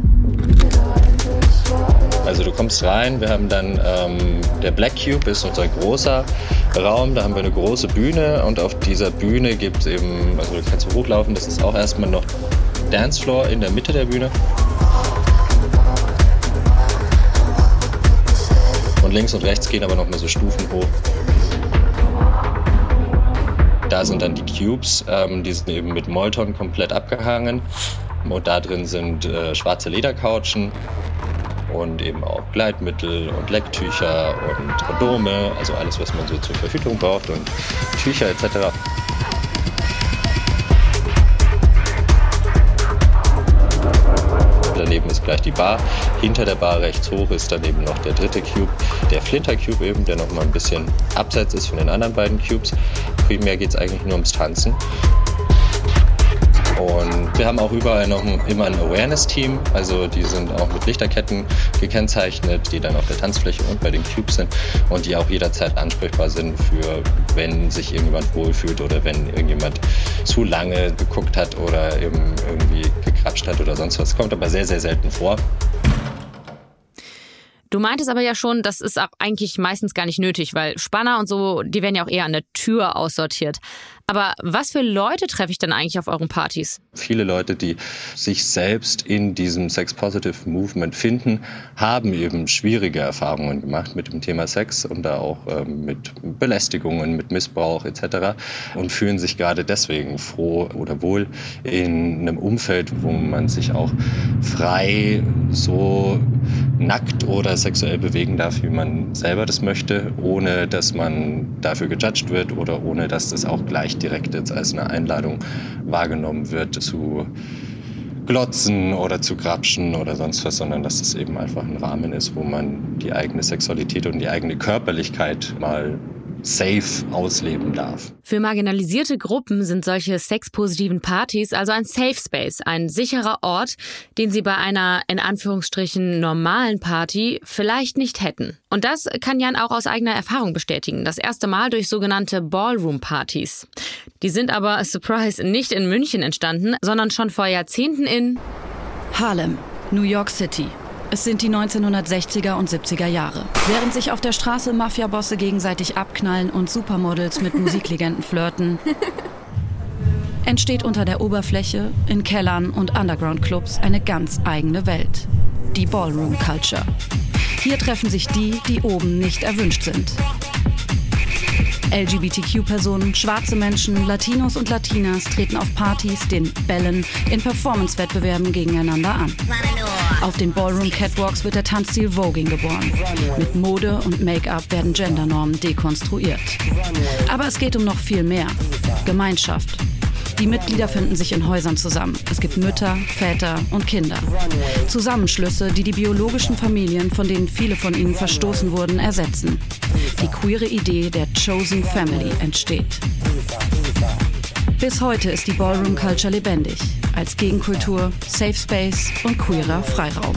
[SPEAKER 10] Also du kommst rein, wir haben dann, der Black Cube ist unser großer Raum, da haben wir eine große Bühne und auf dieser Bühne gibt es eben, also du kannst hochlaufen, das ist auch erstmal noch Dancefloor in der Mitte der Bühne. Und links und rechts gehen aber noch mal so Stufen hoch. Da sind dann die Cubes, die sind eben mit Molton komplett abgehangen. Und da drin sind schwarze Ledercouchen und eben auch Gleitmittel und Lecktücher und Kondome, also alles, was man so zur Verhütung braucht und Tücher etc. Daneben ist gleich die Bar. Hinter der Bar rechts hoch ist daneben noch der dritte Cube, der Flinter Cube eben, der noch mal ein bisschen abseits ist von den anderen beiden Cubes. Primär geht es eigentlich nur ums Tanzen. Und wir haben auch überall noch immer ein Awareness-Team, also die sind auch mit Lichterketten gekennzeichnet, die dann auf der Tanzfläche und bei den Cubes sind und die auch jederzeit ansprechbar sind für, wenn sich irgendjemand wohlfühlt oder wenn irgendjemand zu lange geguckt hat oder eben irgendwie gekratscht hat oder sonst was. Kommt aber sehr, sehr selten vor.
[SPEAKER 2] Du meintest aber ja schon, das ist auch eigentlich meistens gar nicht nötig, weil Spanner und so, die werden ja auch eher an der Tür aussortiert. Aber was für Leute treffe ich denn eigentlich auf euren Partys?
[SPEAKER 10] Viele Leute, die sich selbst in diesem Sex-Positive-Movement finden, haben eben schwierige Erfahrungen gemacht mit dem Thema Sex und da auch mit Belästigungen, mit Missbrauch etc. und fühlen sich gerade deswegen froh oder wohl in einem Umfeld, wo man sich auch frei so nackt oder sexuell bewegen darf, wie man selber das möchte, ohne dass man dafür gejudged wird oder ohne dass das auch gleich direkt jetzt als eine Einladung wahrgenommen wird zu glotzen oder zu grapschen oder sonst was, sondern dass es eben einfach ein Rahmen ist, wo man die eigene Sexualität und die eigene Körperlichkeit mal safe ausleben darf.
[SPEAKER 2] Für marginalisierte Gruppen sind solche sexpositiven Partys also ein Safe Space, ein sicherer Ort, den sie bei einer in Anführungsstrichen normalen Party vielleicht nicht hätten. Und das kann Jan auch aus eigener Erfahrung bestätigen. Das erste Mal durch sogenannte Ballroom-Partys. Die sind aber, surprise, nicht in München entstanden, sondern schon vor Jahrzehnten in
[SPEAKER 22] Harlem, New York City. Es sind die 1960er und 70er Jahre. Während sich auf der Straße Mafiabosse gegenseitig abknallen und Supermodels mit Musiklegenden flirten, entsteht unter der Oberfläche, in Kellern und Underground-Clubs eine ganz eigene Welt. Die Ballroom Culture. Hier treffen sich die, die oben nicht erwünscht sind. LGBTQ-Personen, schwarze Menschen, Latinos und Latinas treten auf Partys, den Bällen, in Performance-Wettbewerben gegeneinander an. Auf den Ballroom-Catwalks wird der Tanzstil Voging geboren. Mit Mode und Make-up werden Gendernormen dekonstruiert. Aber es geht um noch viel mehr. Gemeinschaft. Die Mitglieder finden sich in Häusern zusammen. Es gibt Mütter, Väter und Kinder. Zusammenschlüsse, die die biologischen Familien, von denen viele von ihnen verstoßen wurden, ersetzen. Die queere Idee der Chosen Family entsteht. Bis heute ist die Ballroom Culture lebendig. Als Gegenkultur, Safe Space und queerer Freiraum.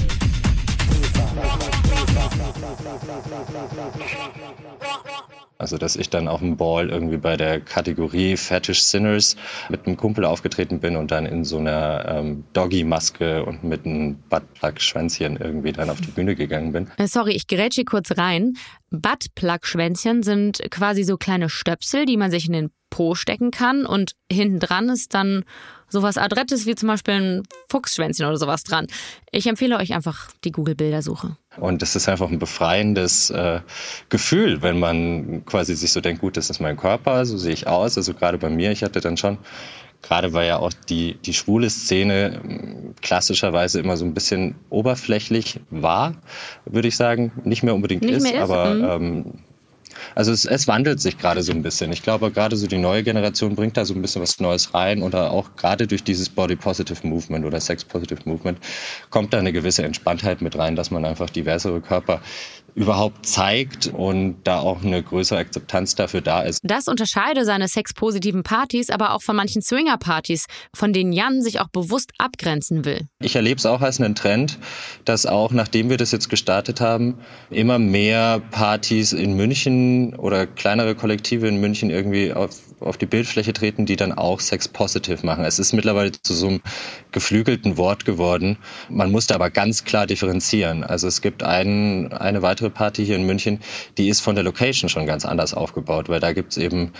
[SPEAKER 10] Also, dass ich dann auf dem Ball irgendwie bei der Kategorie Fetish Sinners mit einem Kumpel aufgetreten bin und dann in so einer Doggy-Maske und mit einem Buttplug-Schwänzchen irgendwie dann auf die Bühne gegangen bin.
[SPEAKER 2] Sorry, ich grätsche kurz rein. Buttplug-Schwänzchen sind quasi so kleine Stöpsel, die man sich in den Po stecken kann und hinten dran ist dann sowas Adrettes wie zum Beispiel ein Fuchsschwänzchen oder sowas dran. Ich empfehle euch einfach die Google-Bildersuche.
[SPEAKER 10] Und das ist einfach ein befreiendes Gefühl, wenn man quasi sich so denkt, gut, das ist mein Körper, so sehe ich aus. Also gerade bei mir, ich hatte dann schon, gerade weil ja auch die schwule Szene klassischerweise immer so ein bisschen oberflächlich war, würde ich sagen. Nicht mehr unbedingt
[SPEAKER 2] nicht
[SPEAKER 10] ist,
[SPEAKER 2] mehr
[SPEAKER 10] aber also es wandelt sich gerade so ein bisschen. Ich glaube, gerade so die neue Generation bringt da so ein bisschen was Neues rein oder auch gerade durch dieses Body-Positive-Movement oder Sex-Positive-Movement kommt da eine gewisse Entspanntheit mit rein, dass man einfach diversere Körper überhaupt zeigt und da auch eine größere Akzeptanz dafür da ist.
[SPEAKER 2] Das unterscheide seine sexpositiven Partys aber auch von manchen Swinger-Partys, von denen Jan sich auch bewusst abgrenzen will.
[SPEAKER 10] Ich erlebe es auch als einen Trend, dass auch, nachdem wir das jetzt gestartet haben, immer mehr Partys in München oder kleinere Kollektive in München irgendwie auf die Bildfläche treten, die dann auch sex-positive machen. Es ist mittlerweile zu so einem geflügelten Wort geworden. Man muss da aber ganz klar differenzieren. Also es gibt eine weitere Party hier in München, die ist von der Location schon ganz anders aufgebaut, weil da gibt es eben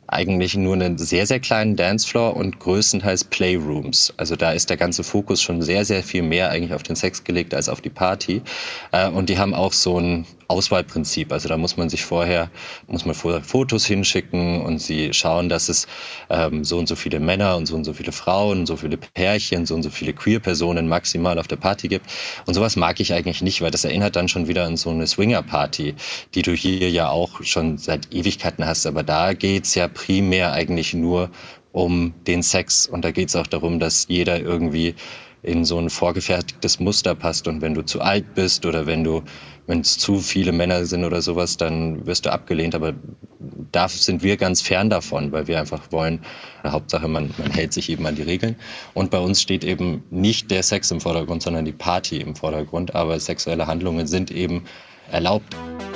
[SPEAKER 10] eigentlich nur einen sehr, sehr kleinen Dancefloor und größtenteils Playrooms. Also da ist der ganze Fokus schon sehr, sehr viel mehr eigentlich auf den Sex gelegt als auf die Party. Und die haben auch so ein Auswahlprinzip. Also da muss man vorher Fotos hinschicken und sie schauen, dass es so und so viele Männer und so viele Frauen, so viele Pärchen, so und so viele Queer-Personen maximal auf der Party gibt. Und sowas mag ich eigentlich nicht, weil das erinnert dann schon wieder an so eine Swinger-Party, die du hier ja auch schon seit Ewigkeiten hast. Aber da geht's ja primär eigentlich nur um den Sex. Und da geht's auch darum, dass jeder irgendwie in so ein vorgefertigtes Muster passt. Und wenn du zu alt bist oder wenn es zu viele Männer sind oder sowas, dann wirst du abgelehnt. Aber da sind wir ganz fern davon, weil wir einfach wollen, Hauptsache man hält sich eben an die Regeln. Und bei uns steht eben nicht der Sex im Vordergrund, sondern die Party im Vordergrund. Aber sexuelle Handlungen sind eben erlaubt.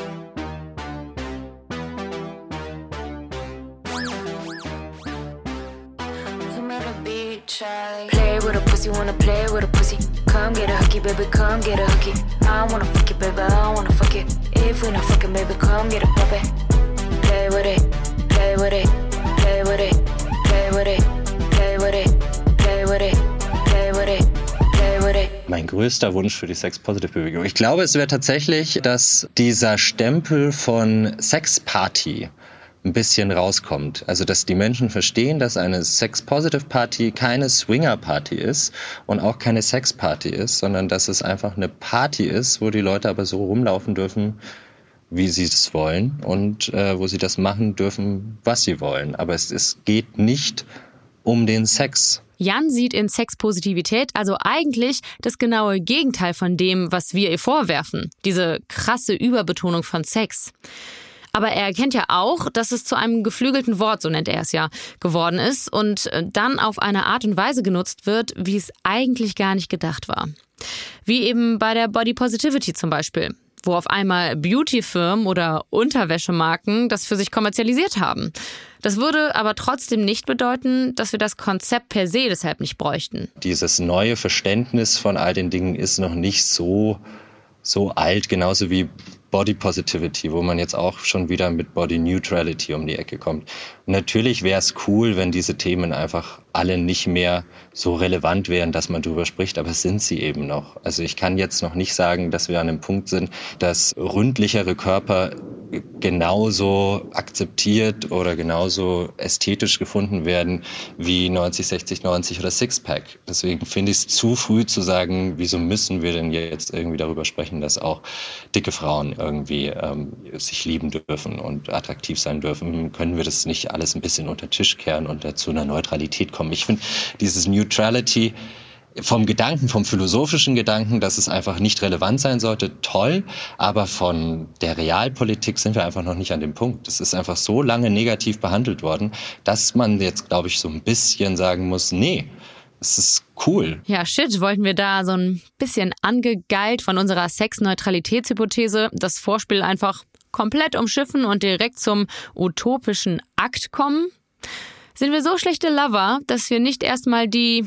[SPEAKER 1] Play with a pussy, wanna play with a pussy. Come get a hooky, baby, come get a hooky. I wanna fuck you, baby, I wanna fuck you. If we not fucking, baby, come get a puppy. Play with it, play with it, play with it, play with it, play with it, play with it, play with it, play with it.
[SPEAKER 10] Mein größter Wunsch für die Sex-Positive-Bewegung. Ich glaube, es wäre tatsächlich, dass dieser Stempel von Sexparty ein bisschen rauskommt. Also, dass die Menschen verstehen, dass eine Sex-Positive-Party keine Swinger-Party ist und auch keine Sex-Party ist, sondern dass es einfach eine Party ist, wo die Leute aber so rumlaufen dürfen, wie sie es wollen und wo sie das machen dürfen, was sie wollen. Aber es geht nicht um den Sex.
[SPEAKER 2] Jan sieht in Sexpositivität also eigentlich das genaue Gegenteil von dem, was wir ihr vorwerfen. Diese krasse Überbetonung von Sex. Aber er erkennt ja auch, dass es zu einem geflügelten Wort, so nennt er es ja, geworden ist und dann auf eine Art und Weise genutzt wird, wie es eigentlich gar nicht gedacht war. Wie eben bei der Body Positivity zum Beispiel, wo auf einmal Beautyfirmen oder Unterwäschemarken das für sich kommerzialisiert haben. Das würde aber trotzdem nicht bedeuten, dass wir das Konzept per se deshalb nicht bräuchten.
[SPEAKER 10] Dieses neue Verständnis von all den Dingen ist noch nicht so alt, genauso wie Body Positivity, wo man jetzt auch schon wieder mit Body Neutrality um die Ecke kommt. Und natürlich wäre es cool, wenn diese Themen einfach alle nicht mehr so relevant wären, dass man drüber spricht, aber sind sie eben noch. Also ich kann jetzt noch nicht sagen, dass wir an einem Punkt sind, dass ründlichere Körper genauso akzeptiert oder genauso ästhetisch gefunden werden wie 90, 60, 90 oder Sixpack. Deswegen finde ich es zu früh zu sagen, wieso müssen wir denn jetzt irgendwie darüber sprechen, dass auch dicke Frauen irgendwie sich lieben dürfen und attraktiv sein dürfen. Können wir das nicht alles ein bisschen unter den Tisch kehren und zu einer Neutralität kommen? Ich finde dieses Neutrality vom philosophischen Gedanken, dass es einfach nicht relevant sein sollte, toll, aber von der Realpolitik sind wir einfach noch nicht an dem Punkt. Es ist einfach so lange negativ behandelt worden, dass man jetzt, glaube ich, so ein bisschen sagen muss, nee, es ist cool.
[SPEAKER 2] Ja, shit, wollten wir da so ein bisschen angegeilt von unserer Sexneutralitätshypothese das Vorspiel einfach komplett umschiffen und direkt zum utopischen Akt kommen? Sind wir so schlechte Lover, dass wir nicht erstmal die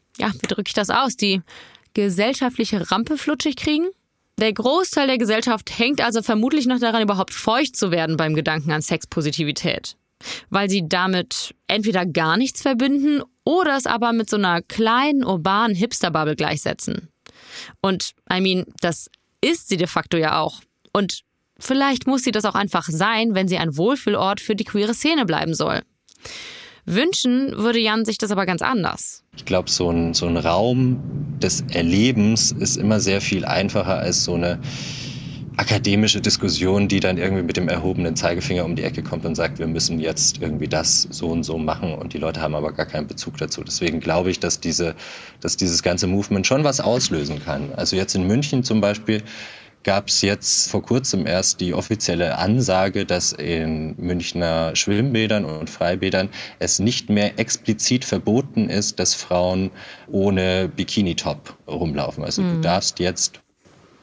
[SPEAKER 2] gesellschaftliche Rampe flutschig kriegen? Der Großteil der Gesellschaft hängt also vermutlich noch daran, überhaupt feucht zu werden beim Gedanken an Sexpositivität. Weil sie damit entweder gar nichts verbinden oder es aber mit so einer kleinen, urbanen Hipster-Bubble gleichsetzen. Und, das ist sie de facto ja auch. Und vielleicht muss sie das auch einfach sein, wenn sie ein Wohlfühlort für die queere Szene bleiben soll. Wünschen würde Jan sich das aber ganz anders.
[SPEAKER 10] Ich glaube, so ein Raum des Erlebens ist immer sehr viel einfacher als so eine akademische Diskussion, die dann irgendwie mit dem erhobenen Zeigefinger um die Ecke kommt und sagt, wir müssen jetzt irgendwie das so und so machen und die Leute haben aber gar keinen Bezug dazu. Deswegen glaube ich, dass dieses ganze Movement schon was auslösen kann. Also jetzt in München zum Beispiel gab es jetzt vor kurzem erst die offizielle Ansage, dass in Münchner Schwimmbädern und Freibädern es nicht mehr explizit verboten ist, dass Frauen ohne Bikini-Top rumlaufen. Also du darfst jetzt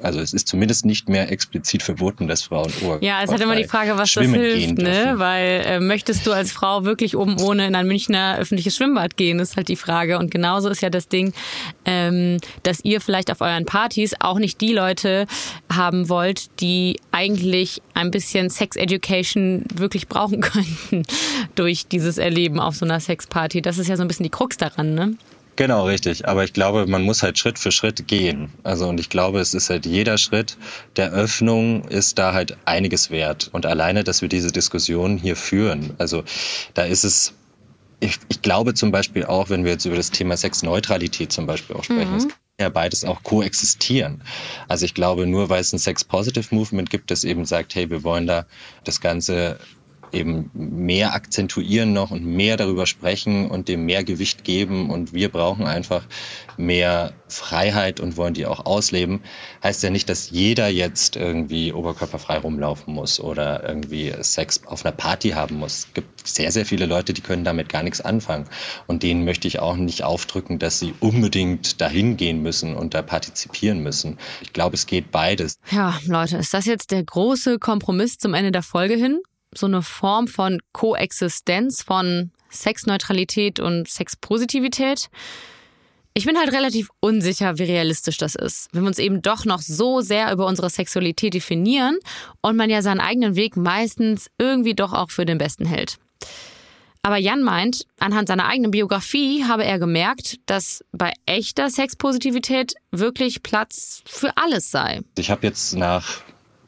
[SPEAKER 10] Also es ist zumindest nicht mehr explizit verboten, dass Frauen
[SPEAKER 2] Ja, es hat immer die Frage, was das hilft, ne? Weil möchtest du als Frau wirklich oben ohne in ein Münchner öffentliches Schwimmbad gehen, ist halt die Frage. Und genauso ist ja das Ding, dass ihr vielleicht auf euren Partys auch nicht die Leute haben wollt, die eigentlich ein bisschen Sex Education wirklich brauchen könnten durch dieses Erleben auf so einer Sexparty. Das ist ja so ein bisschen die Krux daran, ne?
[SPEAKER 10] Genau, richtig. Aber ich glaube, man muss halt Schritt für Schritt gehen. Also, und ich glaube, es ist halt jeder Schritt der Öffnung ist da halt einiges wert. Und alleine, dass wir diese Diskussion hier führen, also da ist es, ich glaube zum Beispiel auch, wenn wir jetzt über das Thema Sexneutralität zum Beispiel auch sprechen, es kann ja beides auch koexistieren. Also ich glaube, nur weil es ein Sex-Positive-Movement gibt, das eben sagt, hey, wir wollen da das Ganze eben mehr akzentuieren noch und mehr darüber sprechen und dem mehr Gewicht geben und wir brauchen einfach mehr Freiheit und wollen die auch ausleben, heißt ja nicht, dass jeder jetzt irgendwie oberkörperfrei rumlaufen muss oder irgendwie Sex auf einer Party haben muss. Es gibt sehr, sehr viele Leute, die können damit gar nichts anfangen und denen möchte ich auch nicht aufdrücken, dass sie unbedingt dahin gehen müssen und da partizipieren müssen. Ich glaube, es geht beides.
[SPEAKER 2] Ja, Leute, ist das jetzt der große Kompromiss zum Ende der Folge hin? So eine Form von Koexistenz, von Sexneutralität und Sexpositivität? Ich bin halt relativ unsicher, wie realistisch das ist, wenn wir uns eben doch noch so sehr über unsere Sexualität definieren und man ja seinen eigenen Weg meistens irgendwie doch auch für den besten hält. Aber Jan meint, anhand seiner eigenen Biografie habe er gemerkt, dass bei echter Sexpositivität wirklich Platz für alles sei.
[SPEAKER 10] Ich habe jetzt nach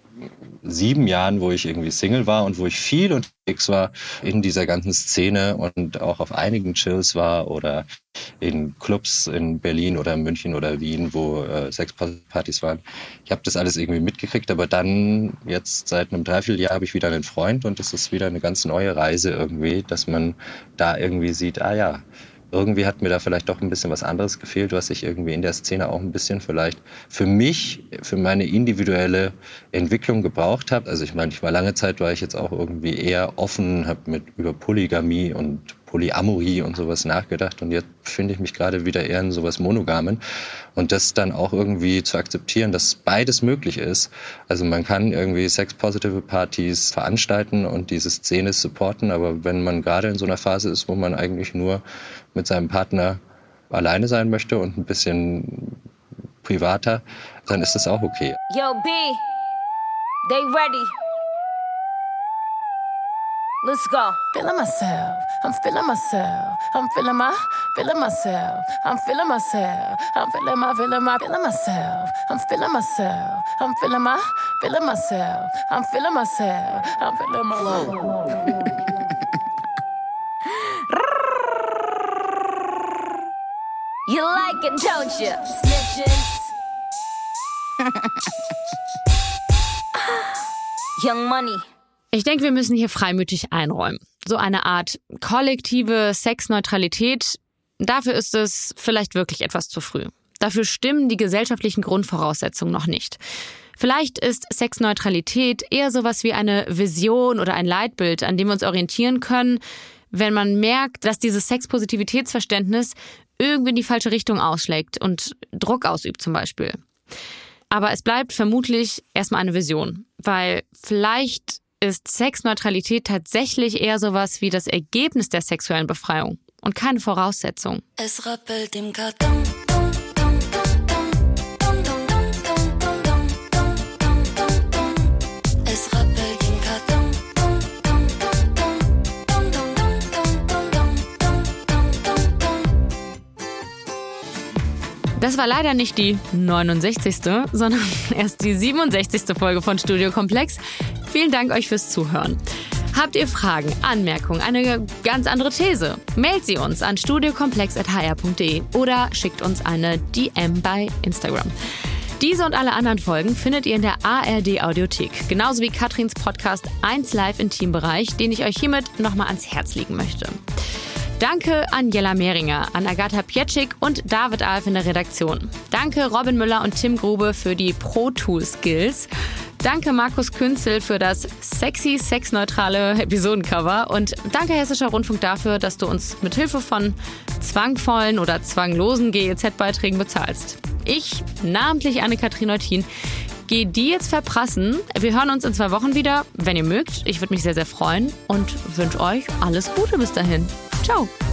[SPEAKER 10] 7 Jahren, wo ich irgendwie Single war und wo ich viel unterwegs war in dieser ganzen Szene und auch auf einigen Chills war oder in Clubs in Berlin oder München oder Wien, wo Sexpartys waren. Ich habe das alles irgendwie mitgekriegt, aber dann jetzt seit einem Dreivierteljahr habe ich wieder einen Freund und es ist wieder eine ganz neue Reise irgendwie, dass man da irgendwie sieht, irgendwie hat mir da vielleicht doch ein bisschen was anderes gefehlt, was ich irgendwie in der Szene auch ein bisschen vielleicht für mich, für meine individuelle Entwicklung gebraucht habe. Also ich meine, lange Zeit war ich jetzt auch irgendwie eher offen, habe über Polygamie und Polyamorie und sowas nachgedacht und jetzt befinde ich mich gerade wieder eher in sowas Monogamen und das dann auch irgendwie zu akzeptieren, dass beides möglich ist. Also man kann irgendwie Sex-Positive Partys veranstalten und diese Szene supporten, aber wenn man gerade in so einer Phase ist, wo man eigentlich nur mit seinem Partner alleine sein möchte und ein bisschen privater, dann ist das auch okay.
[SPEAKER 3] Yo, B, they ready. Let's go. Feeling myself, I'm feeling myself, I'm feeling myself, I'm feeling myself, I'm feeling myself, I'm feeling myself, I'm feeling myself, I'm feeling myself, I'm feeling myself. You like it, don't you? Snitches. Young Money.
[SPEAKER 2] Ich denke, wir müssen hier freimütig einräumen. So eine Art kollektive Sexneutralität, dafür ist es vielleicht wirklich etwas zu früh. Dafür stimmen die gesellschaftlichen Grundvoraussetzungen noch nicht. Vielleicht ist Sexneutralität eher sowas wie eine Vision oder ein Leitbild, an dem wir uns orientieren können, wenn man merkt, dass dieses Sexpositivitätsverständnis irgendwie in die falsche Richtung ausschlägt und Druck ausübt zum Beispiel. Aber es bleibt vermutlich erstmal eine Vision, weil vielleicht ist Sexneutralität tatsächlich eher sowas wie das Ergebnis der sexuellen Befreiung und keine Voraussetzung.
[SPEAKER 3] Es rappelt im Karton. Es rappelt im Karton.
[SPEAKER 2] Das war leider nicht die 69., sondern erst die 67. Folge von Studio Komplex. Vielen Dank euch fürs Zuhören. Habt ihr Fragen, Anmerkungen, eine ganz andere These? Mailt sie uns an studiokomplex@hr.de oder schickt uns eine DM bei Instagram. Diese und alle anderen Folgen findet ihr in der ARD Audiothek, genauso wie Katrins Podcast 1 Live Intimbereich, den ich euch hiermit nochmal ans Herz legen möchte. Danke an Jella Mehringer, an Agatha Pietschik und David Alf in der Redaktion. Danke Robin Müller und Tim Grube für die Pro-Tool-Skills. Danke Markus Künzel für das sexy, sexneutrale Episodencover und danke Hessischer Rundfunk dafür, dass du uns mit Hilfe von zwangvollen oder zwanglosen GEZ-Beiträgen bezahlst. Ich, namentlich Anne-Kathrin Eutin, Geh die jetzt verprassen. Wir hören uns in 2 Wochen wieder, wenn ihr mögt. Ich würde mich sehr, sehr freuen und wünsche euch alles Gute bis dahin. Ciao.